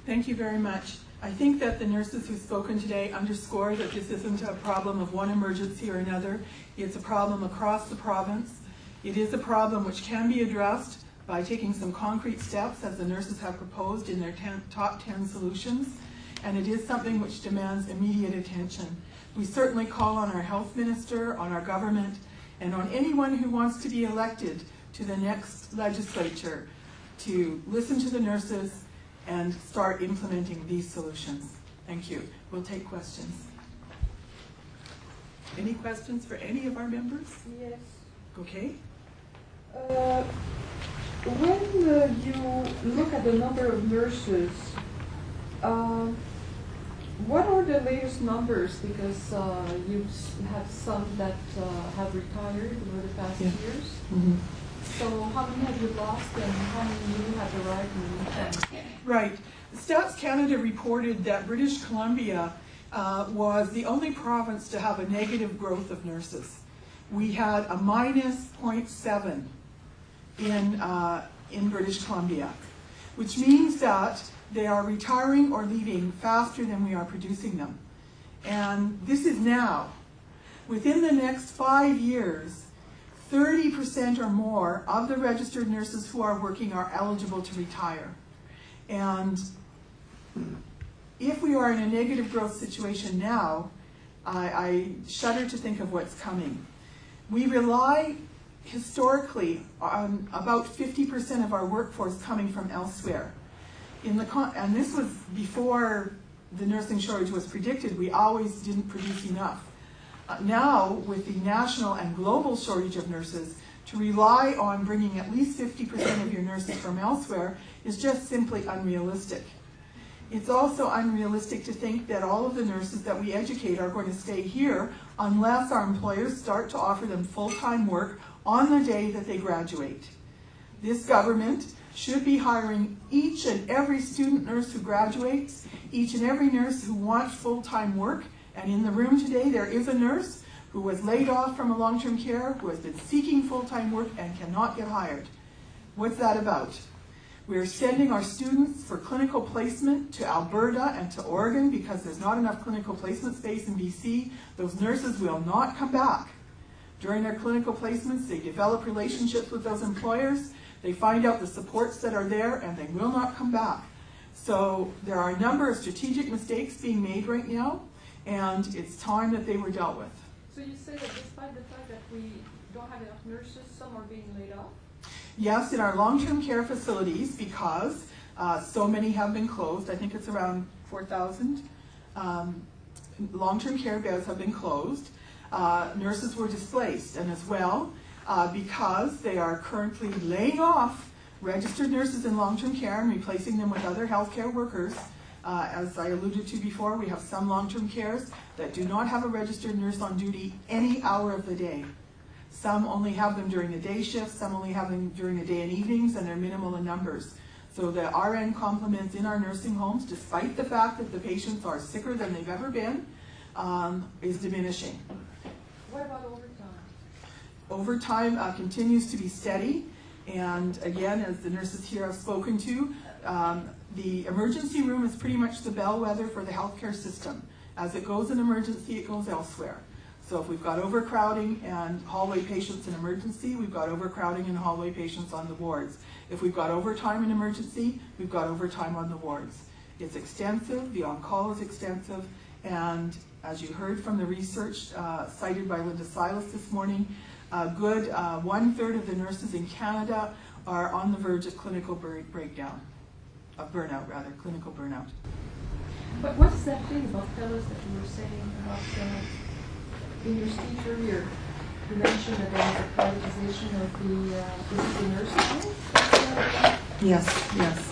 Thank you very much. I think that the nurses who've spoken today underscore that this isn't a problem of one emergency or another. It's a problem across the province. It is a problem which can be addressed by taking some concrete steps, as the nurses have proposed in their top 10 solutions, and it is something which demands immediate attention. We certainly call on our health minister, on our government, and on anyone who wants to be elected to the next legislature to listen to the nurses and start implementing these solutions. Thank you. We'll take questions. Any questions for any of our members? Yes. Okay. When you look at the number of nurses, what are the latest numbers? Because you have some that have retired over the past years. Mm-hmm. So how many have you lost and how many new have arrived in the meantime? Right. Stats Canada reported that British Columbia was the only province to have a negative growth of nurses. We had a minus 0.7 in British Columbia, which means that they are retiring or leaving faster than we are producing them. And this is now. Within the next 5 years, 30% or more of the registered nurses who are working are eligible to retire. And if we are in a negative growth situation now, I shudder to think of what's coming. We rely historically on about 50% of our workforce coming from elsewhere. And this was before the nursing shortage was predicted. We always didn't produce enough. Now, with the national and global shortage of nurses, to rely on bringing at least 50% of your nurses from elsewhere is just simply unrealistic. It's also unrealistic to think that all of the nurses that we educate are going to stay here unless our employers start to offer them full-time work on the day that they graduate. This government should be hiring each and every student nurse who graduates, each and every nurse who wants full-time work. And in the room today, there is a nurse who was laid off from a long-term care, who has been seeking full-time work and cannot get hired. What's that about? We're sending our students for clinical placement to Alberta and to Oregon because there's not enough clinical placement space in BC. Those nurses will not come back. During their clinical placements, they develop relationships with those employers. They find out the supports that are there, and they will not come back. So there are a number of strategic mistakes being made right now, and it's time that they were dealt with. So you say that despite the fact that we don't have enough nurses, some are being laid off? Yes, in our long-term care facilities, because so many have been closed. I think it's around 4,000 long-term care beds have been closed. Nurses were displaced, and as well, because they are currently laying off registered nurses in long-term care and replacing them with other healthcare workers. As I alluded to before, we have some long-term cares that do not have a registered nurse on duty any hour of the day. Some only have them during the day shifts, some only have them during the day and evenings, and they're minimal in numbers. So the RN complements in our nursing homes, despite the fact that the patients are sicker than they've ever been, is diminishing. What about overtime? Overtime continues to be steady, and again, as the nurses here have spoken to, the emergency room is pretty much the bellwether for the healthcare system. As it goes in emergency, it goes elsewhere. So if we've got overcrowding and hallway patients in emergency, we've got overcrowding and hallway patients on the wards. If we've got overtime in emergency, we've got overtime on the wards. It's extensive, the on-call is extensive, and as you heard from the research cited by Linda Silas this morning, a good 1/3 of the nurses in Canada are on the verge of clinical breakdown, of burnout rather, clinical burnout. But what is that thing about fellows that you were saying about in your speech earlier? You mentioned that there was a privatization of the nursing home? Yes, yes.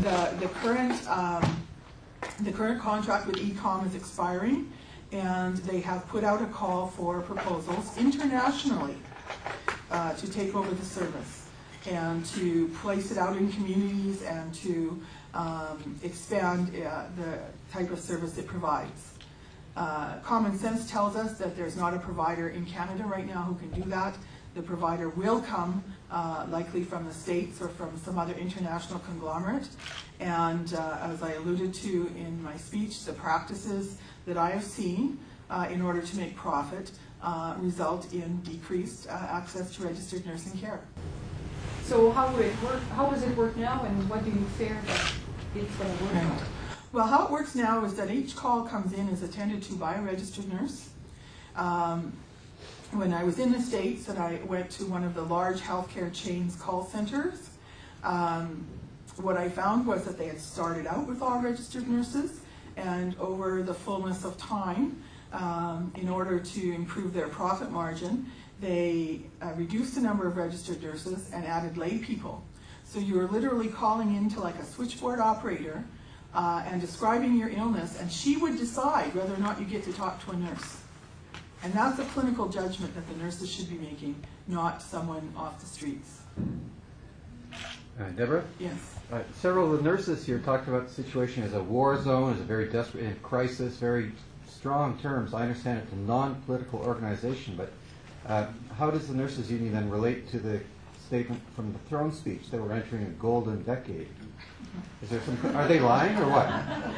The current contract with ECOM is expiring, and they have put out a call for proposals internationally to take over the service and to place it out in communities and to expand the type of service it provides. Common sense tells us that there's not a provider in Canada right now who can do that. The provider will come likely from the States or from some other international conglomerate. And as I alluded to in my speech, the practices that I have seen in order to make profit result in decreased access to registered nursing care. So how would it work? How does it work now, and what do you fear that it's going to work Right. out? Well, how it works now is that each call comes in is attended to by a registered nurse. When I was in the States and I went to one of the large healthcare chains call centers, what I found was that they had started out with all registered nurses, and over the fullness of time, in order to improve their profit margin, they reduced the number of registered nurses and added lay people. So you were literally calling into like a switchboard operator and describing your illness, and she would decide whether or not you get to talk to a nurse. And that's a clinical judgment that the nurses should be making, not someone off the streets. Deborah? Yes. Several of the nurses here talked about the situation as a war zone, as a very desperate crisis, very strong terms. I understand it's a non-political organization, but how does the nurses union then relate to the statement from the throne speech that we're entering a golden decade? Is there some? Are they lying or what?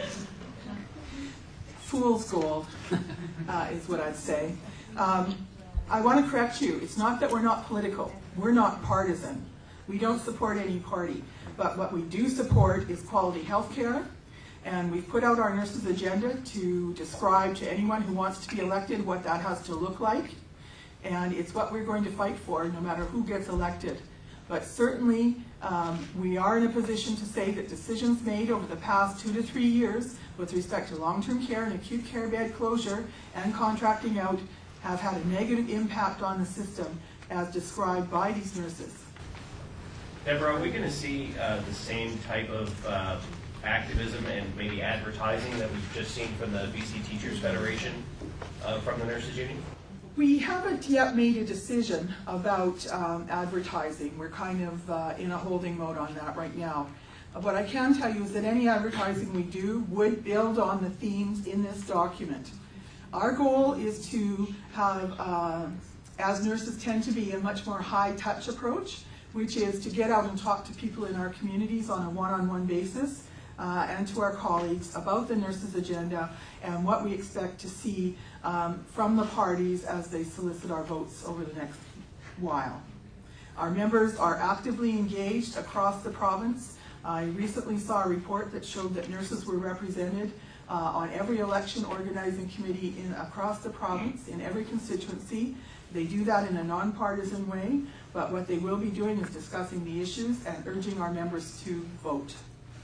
Fool's gold is what I'd say. I want to correct you. It's not that we're not political. We're not partisan. We don't support any party. But what we do support is quality health care. And we've put out our nurses' agenda to describe to anyone who wants to be elected what that has to look like. And it's what we're going to fight for no matter who gets elected. But certainly, we are in a position to say that decisions made over the past 2 to 3 years with respect to long-term care and acute care bed closure and contracting out have had a negative impact on the system as described by these nurses. Deborah, are we going to see the same type of activism and maybe advertising that we've just seen from the BC Teachers Federation from the Nurses Union? We haven't yet made a decision about advertising. We're kind of in a holding mode on that right now. What I can tell you is that any advertising we do would build on the themes in this document. Our goal is to have, as nurses tend to be, a much more high-touch approach, which is to get out and talk to people in our communities on a one-on-one basis and to our colleagues about the nurses' agenda and what we expect to see from the parties as they solicit our votes over the next while. Our members are actively engaged across the province. I recently saw a report that showed that nurses were represented on every election organizing committee across the province, in every constituency. They do that in a nonpartisan way, but what they will be doing is discussing the issues and urging our members to vote.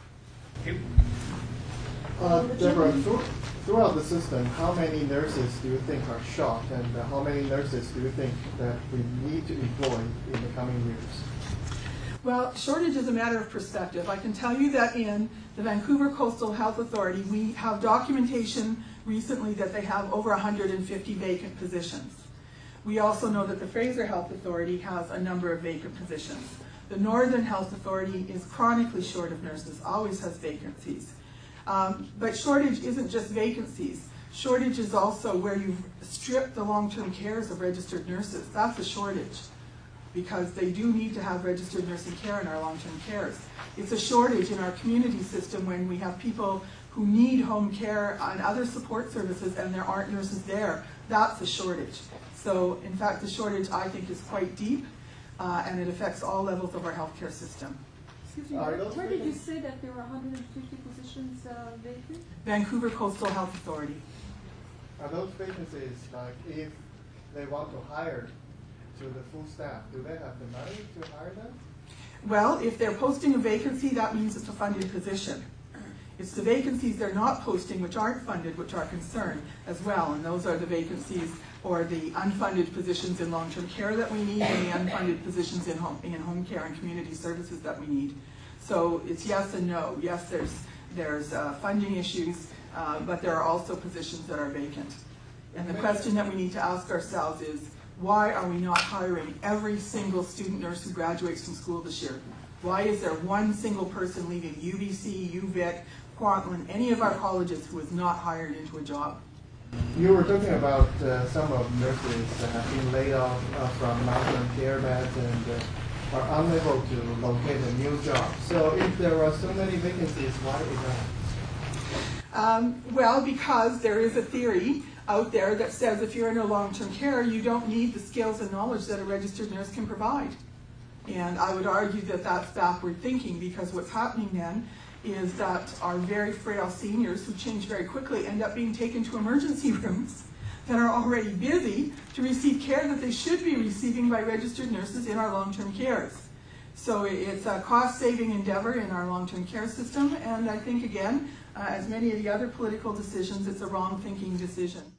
Deborah, throughout the system, how many nurses do you think are short, and how many nurses do you think that we need to employ in the coming years? Well, shortage is a matter of perspective. I can tell you that in the Vancouver Coastal Health Authority, we have documentation recently that they have over 150 vacant positions. We also know that the Fraser Health Authority has a number of vacant positions. The Northern Health Authority is chronically short of nurses, always has vacancies. But shortage isn't just vacancies. Shortage is also where you've stripped the long-term cares of registered nurses. That's a shortage, because they do need to have registered nursing care in our long-term cares. It's a shortage in our community system when we have people who need home care and other support services and there aren't nurses there. That's a shortage. So, in fact, the shortage, I think, is quite deep, and it affects all levels of our healthcare system. Excuse me, where did you say that there were 150 positions vacant? Vancouver Coastal Health Authority. Are those vacancies, like, if they want to hire to the full staff, do they have the money to hire them? Well, if they're posting a vacancy, that means it's a funded position. It's the vacancies they're not posting which aren't funded, which are concerned as well, and those are the vacancies or the unfunded positions in long-term care that we need and the unfunded positions in home care and community services that we need. So it's yes and no. Yes, there's funding issues, but there are also positions that are vacant. And the question that we need to ask ourselves is, why are we not hiring every single student nurse who graduates from school this year? Why is there one single person leaving UBC, UVic, Kwantlen, any of our colleges who is not hired into a job? You were talking about some of nurses that have been laid off from long-term care beds and are unable to locate a new job. So if there are so many vacancies, why is that? Well, because there is a theory out there that says if you're in a long-term care, you don't need the skills and knowledge that a registered nurse can provide. And I would argue that that's backward thinking, because what's happening then is that our very frail seniors who change very quickly end up being taken to emergency rooms that are already busy to receive care that they should be receiving by registered nurses in our long-term cares. So it's a cost-saving endeavor in our long-term care system, and I think, again, as many of the other political decisions, it's a wrong-thinking decision.